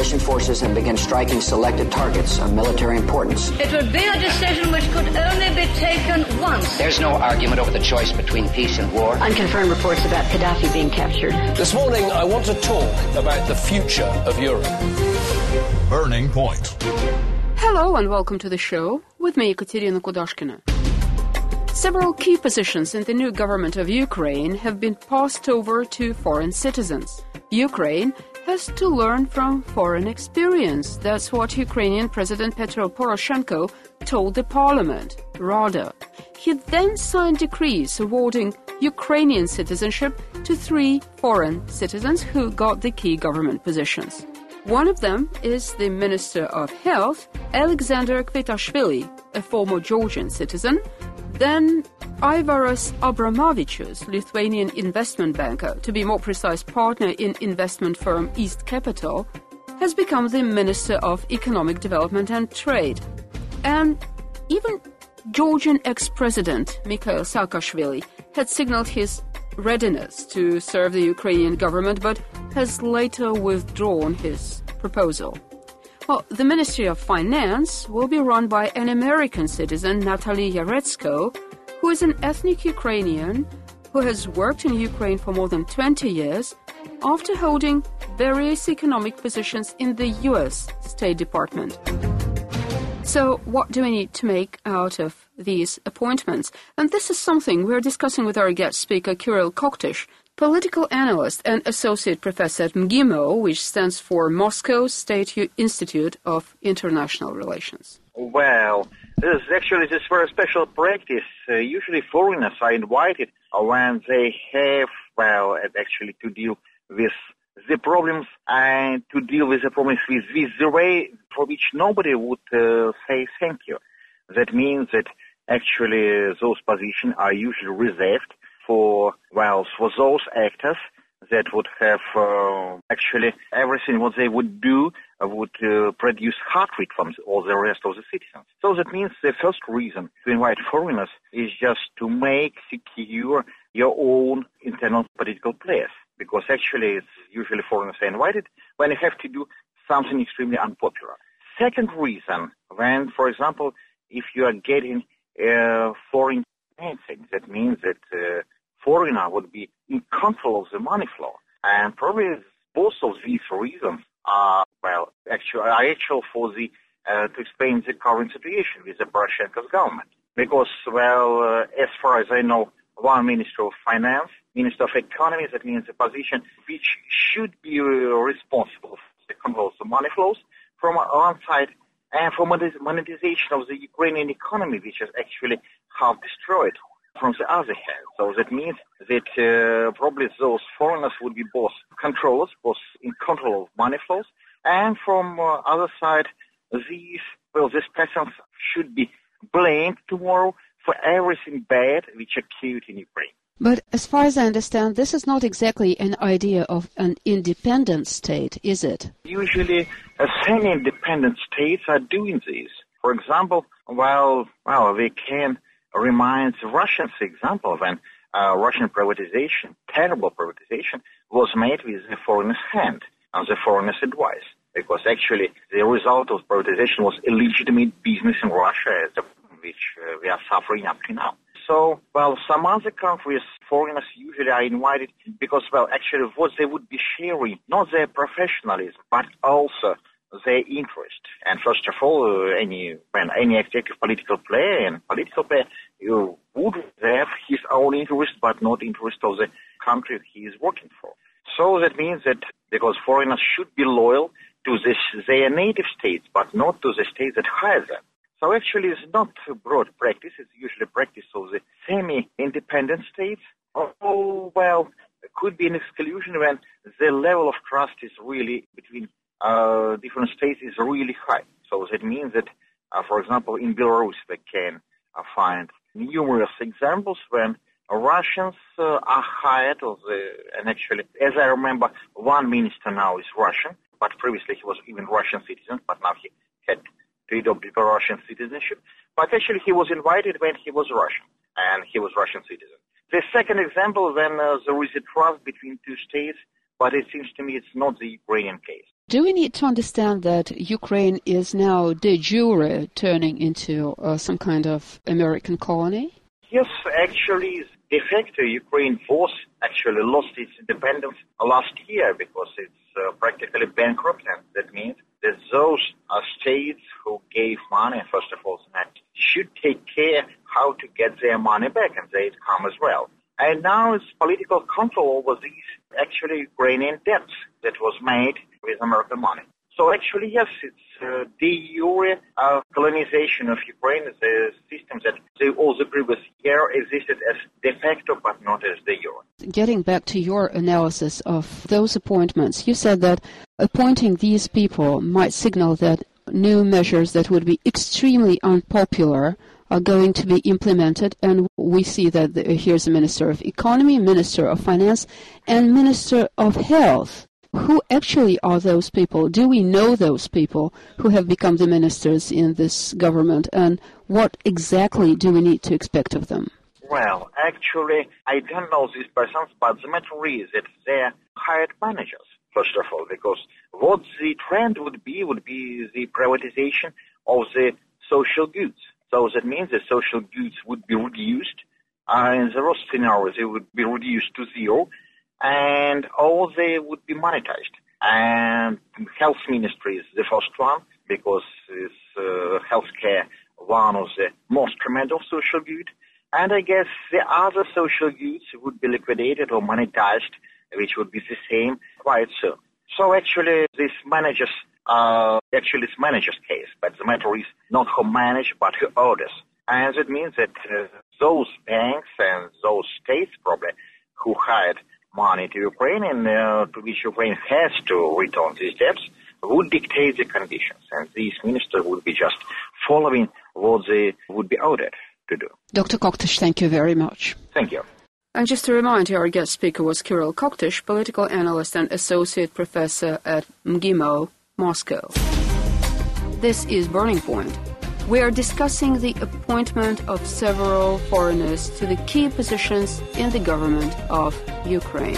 coalition forces and begin striking selected targets of military importance. It would be a decision which could only be taken once. There's no argument over the choice between peace and war. Unconfirmed reports about Gaddafi being captured. This morning, I want to talk about the future of Europe. Burning Point. Hello and welcome to the show with me, Ekaterina Kudashkina. Several key positions in the new government of Ukraine have been passed over to foreign citizens. Ukraine has to learn from foreign experience. That's what Ukrainian President Petro Poroshenko told the parliament. Rada. He then signed decrees awarding Ukrainian citizenship to 3 foreign citizens who got the key government positions. One of them is the Minister of Health, Alexander Kvitashvili, a former Georgian citizen. Then Aivaras Abramovičius, Lithuanian investment banker, to be more precise, partner in investment firm East Capital, has become the Minister of Economic Development and Trade. And even Georgian ex-president Mikhail Saakashvili had signaled his readiness to serve the Ukrainian government, but has later withdrawn his proposal. Well, the Ministry of Finance will be run by an American citizen, Natalie Yaretsko, who is an ethnic Ukrainian who has worked in Ukraine for more than 20 years after holding various economic positions in the U.S. State Department. So what do we need to make out of these appointments? And this is something we're discussing with our guest speaker, Kirill Koktish, political analyst and associate professor at MGIMO, which stands for Moscow State Institute of International Relations. Well, this is very special practice. Usually foreigners are invited when they have, actually to deal with the problems and to deal with the problems with the way for which nobody would say thank you. That means that actually those positions are usually reserved for those actors that would have actually everything what they would do would produce hatred from all the rest of the citizens. So that means the first reason to invite foreigners is just to make secure your own internal political place, because actually it's usually foreigners are invited when you have to do something extremely unpopular. Second reason, when, for example, if you are getting foreign financing, that means that foreigner would be in control of the money flow. And probably both of these reasons are, actual for the, to explain the current situation with the Poroshenko's government. Because, as far as I know, one Minister of Finance, Minister of Economy, that means a position which should be responsible for the control of the money flows from one side, and for monetization of the Ukrainian economy, which is actually half destroyed, from the other hand. So that means that probably those foreigners would be both controllers, both in control of money flows, and from other side, these persons should be blamed tomorrow for everything bad which occurred in Ukraine. But as far as I understand, this is not exactly an idea of an independent state, is it? Usually, semi-independent states are doing this. For example, we can remind the Russians example when Russian privatization, terrible privatization, was made with the foreigner's hand and the foreigner's advice. Because actually the result of privatization was illegitimate business in Russia, which we are suffering up to now. So, some other countries, foreigners usually are invited because, actually what they would be sharing, not their professionalism, but also their interest. And first of all, any active political player would have his own interest, but not interest of the country he is working for. So that means that because foreigners should be loyal to their native states, but not to the states that hire them. So actually it's not a broad practice, it's usually practice of the semi-independent states. It could be an exclusion when the level of trust is really between different states is really high. So that means that, for example, in Belarus we can find numerous examples when Russians are hired, and actually, as I remember, one minister now is Russian, but previously he was even Russian citizen, but now he had to adopt Russian citizenship. But actually he was invited when he was Russian, and he was Russian citizen. The second example, when there is a trust between two states, but it seems to me it's not the Ukrainian case. Do we need to understand that Ukraine is now de jure turning into some kind of American colony? Yes, actually, de facto, Ukraine was actually lost its independence last year because it's practically bankrupt, and that means that those states who gave money, first of all, should take care how to get their money back and their income as well. And now it's political control over these actually Ukrainian debts that was made with American money. So actually, yes, it's de jure colonization of Ukraine. The system that all the previous year existed as de facto, but not as de jure. Getting back to your analysis of those appointments, you said that appointing these people might signal that new measures that would be extremely unpopular are going to be implemented, and we see that here's a Minister of Economy, Minister of Finance, and Minister of Health. Who actually are those people? Do we know those people who have become the ministers in this government, and what exactly do we need to expect of them? Well, actually, I don't know these persons, but the matter is that they're hired managers, first of all, because what the trend would be the privatization of the social goods. So that means the social goods would be reduced. In the worst scenario, they would be reduced to zero, and all they would be monetized. And health ministry is the first one, because it's healthcare one of the most tremendous social good. And I guess the other social goods would be liquidated or monetized, which would be the same quite soon. So actually, this manager's case, but the matter is not who manage, but who orders. And that means that those banks and those states probably who hired money to Ukraine and to which Ukraine has to return these debts would dictate the conditions, and these ministers would be just following what they would be ordered to do. Dr. Koktesh, thank you very much. Thank you. And just to remind you, our guest speaker was Kirill Koktesh, political analyst and associate professor at MGIMO, Moscow. This is Burning Point. We are discussing the appointment of several foreigners to the key positions in the government of Ukraine.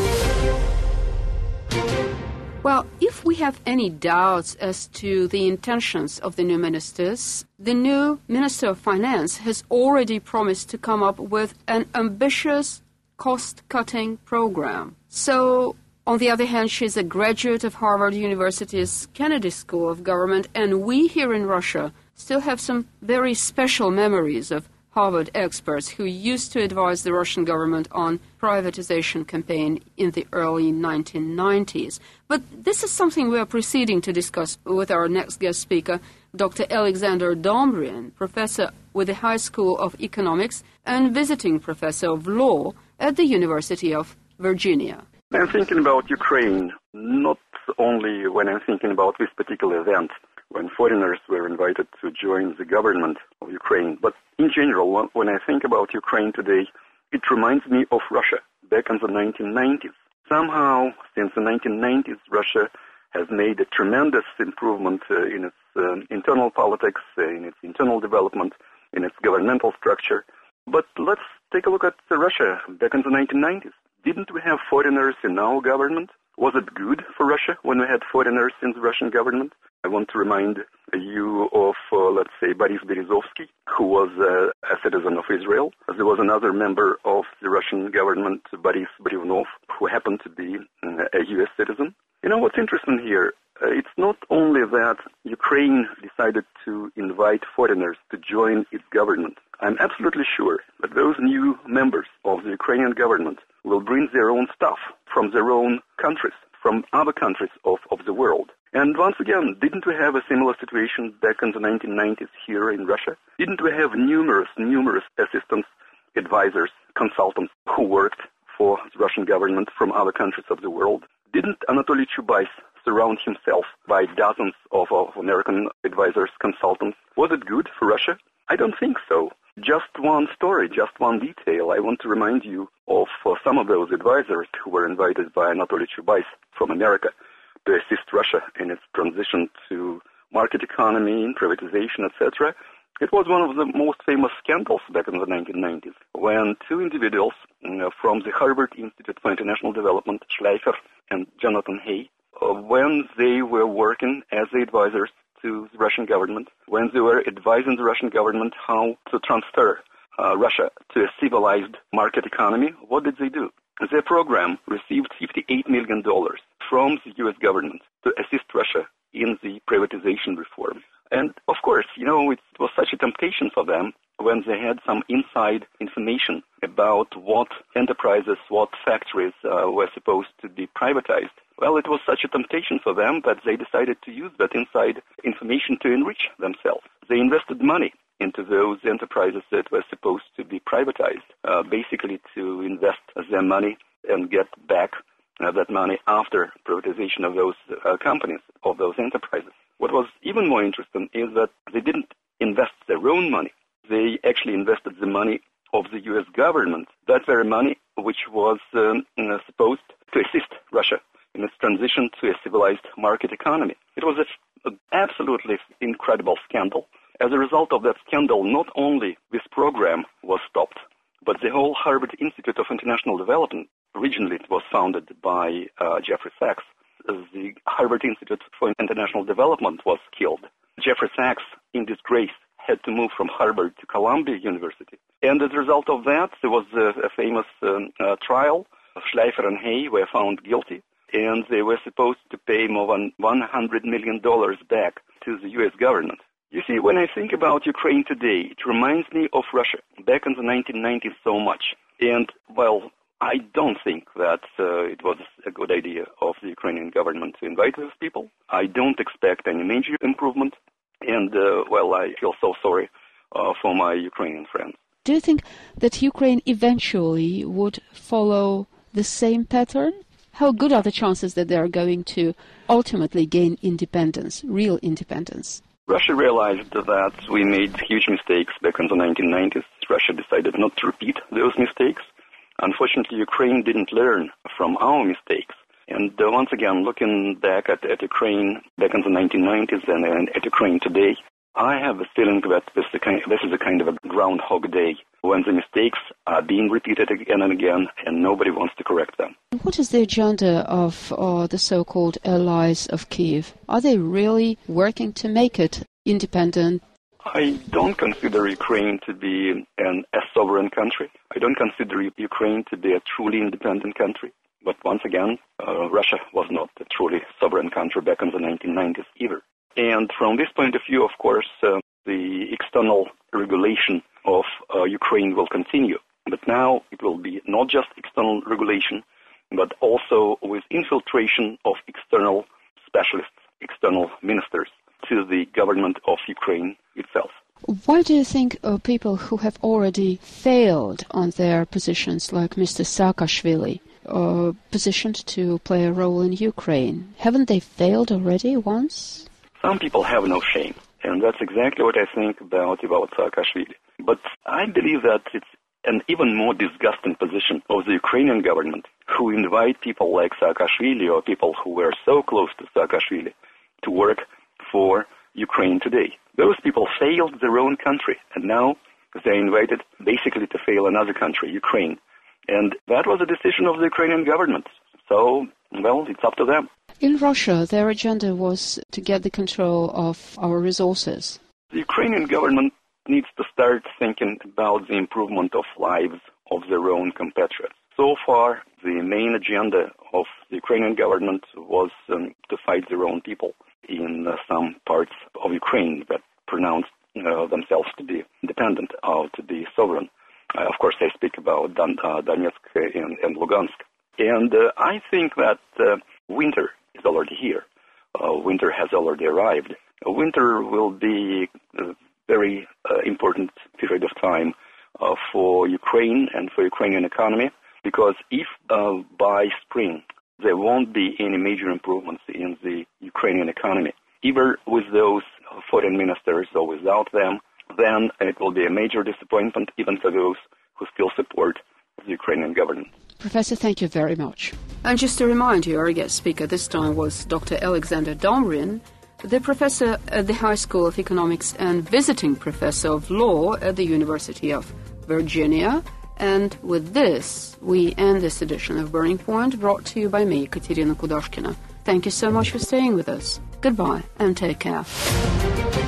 Well, if we have any doubts as to the intentions of the new ministers, the new Minister of Finance has already promised to come up with an ambitious cost-cutting program. So, on the other hand, she's a graduate of Harvard University's Kennedy School of Government, and we here in Russia still have some very special memories of Harvard experts who used to advise the Russian government on privatization campaign in the early 1990s. But this is something we are proceeding to discuss with our next guest speaker, Dr. Alexander Dombryn, professor with the High School of Economics and visiting professor of law at the University of Virginia. I'm thinking about Ukraine, not only when I'm thinking about this particular event, when foreigners were invited to join the government of Ukraine, but in general, when I think about Ukraine today, it reminds me of Russia back in the 1990s. Somehow, since the 1990s, Russia has made a tremendous improvement in its internal politics, in its internal development, in its governmental structure. But let's take a look at Russia back in the 1990s. Didn't we have foreigners in our government? Was it good for Russia when we had foreigners in the Russian government? I want to remind you of, let's say, Boris Berezovsky, who was a citizen of Israel. There was another member of the Russian government, Boris Brevnov, who happened to be a U.S. citizen. You know what's interesting here? It's not only that Ukraine decided to invite foreigners to join its government. I'm absolutely sure that those new members of the Ukrainian government will bring their own stuff from their own countries, from other countries of the world. And once again, didn't we have a similar situation back in the 1990s here in Russia? Didn't we have numerous assistants, advisors, consultants who worked for the Russian government from other countries of the world? Didn't Anatoly Chubais surround himself by dozens of American advisors, consultants? Was it good for Russia? I don't think so. Just one story, just one detail. I want to remind you of some of those advisors who were invited by Anatoly Chubais from America to assist Russia in its transition to market economy, privatization, etc. It was one of the most famous scandals back in the 1990s when two individuals from the Harvard Institute for International Development, Schleifer and Jonathan Hay, when they were working as the advisors to the Russian government, when they were advising the Russian government how to transfer Russia to a civilized market economy, what did they do? Their program received $58 million from the U.S. government to assist Russia in the privatization reform. And of course, it was such a temptation for them when they had some inside information about what enterprises, what factories were supposed to be privatized. Well, it was such a temptation for them that they decided to use that inside information to enrich themselves. They invested money into those enterprises that were supposed to be privatized, basically to invest their money and get back that money after privatization of those companies, of those enterprises. What was even more interesting is that they didn't invest their own money. They actually invested the money of the U.S. government, that very money which was supposed to assist Russia in its transition to a civilized market economy. It was an absolutely incredible scandal. As a result of that scandal, not only this program was stopped, but the whole Harvard Institute of International Development, originally it was founded by Jeffrey Sachs. The Harvard Institute for International Development was killed. Jeffrey Sachs, in disgrace, had to move from Harvard to Columbia University. And as a result of that, there was a famous trial. Schleifer and Hay were found guilty, and they were supposed to pay more than $100 million back to the U.S. government. You see, when I think about Ukraine today, it reminds me of Russia back in the 1990s so much. And, well, I don't think that it was a good idea of the Ukrainian government to invite those people. I don't expect any major improvement. And, well, I feel so sorry for my Ukrainian friends. Do you think that Ukraine eventually would follow the same pattern? How good are the chances that they are going to ultimately gain independence, real independence? Russia realized that we made huge mistakes back in the 1990s. Russia decided not to repeat those mistakes. Unfortunately, Ukraine didn't learn from our mistakes. And once again, looking back at Ukraine back in the 1990s and at Ukraine today, I have a feeling that this is a kind of a Groundhog Day when the mistakes are being repeated again and again and nobody wants to correct them. What is the agenda of the so-called allies of Kyiv? Are they really working to make it independent? I don't consider Ukraine to be a sovereign country. I don't consider Ukraine to be a truly independent country. But once again, Russia was not a truly sovereign country back in the 1990s either. And from this point of view, of course, the external regulation of Ukraine will continue. But now it will be not just external regulation, but also with infiltration of external specialists, external ministers to the government of Ukraine itself. Why do you think people who have already failed on their positions, like Mr. Saakashvili, are positioned to play a role in Ukraine? Haven't they failed already once? Some people have no shame, and that's exactly what I think about Saakashvili. But I believe that it's an even more disgusting position of the Ukrainian government, who invite people like Saakashvili or people who were so close to Saakashvili to work for Ukraine today. Those people failed their own country, and now they're invited basically to fail another country, Ukraine. And that was a decision of the Ukrainian government. So, well, it's up to them. In Russia, their agenda was to get the control of our resources. The Ukrainian government needs to start thinking about the improvement of lives of their own compatriots. So far, the main agenda of the Ukrainian government was to fight their own people in some parts of Ukraine that pronounced themselves to be independent or to be sovereign. Of course, I speak about Donetsk and Lugansk. And I think that winter is already here. Winter has already arrived. Winter will be a very important period of time for Ukraine and for Ukrainian economy, because if by spring there won't be any major improvements in the Ukrainian economy, either with those foreign ministers or without them, then it will be a major disappointment even for those who still support the Ukrainian government. Professor, thank you very much. And just to remind you, our guest speaker this time was Dr. Alexander Domrin, the professor at the High School of Economics and visiting professor of law at the University of Virginia. And with this, we end this edition of Burning Point, brought to you by me, Katerina Kudashkina. Thank you so much for staying with us. Goodbye and take care.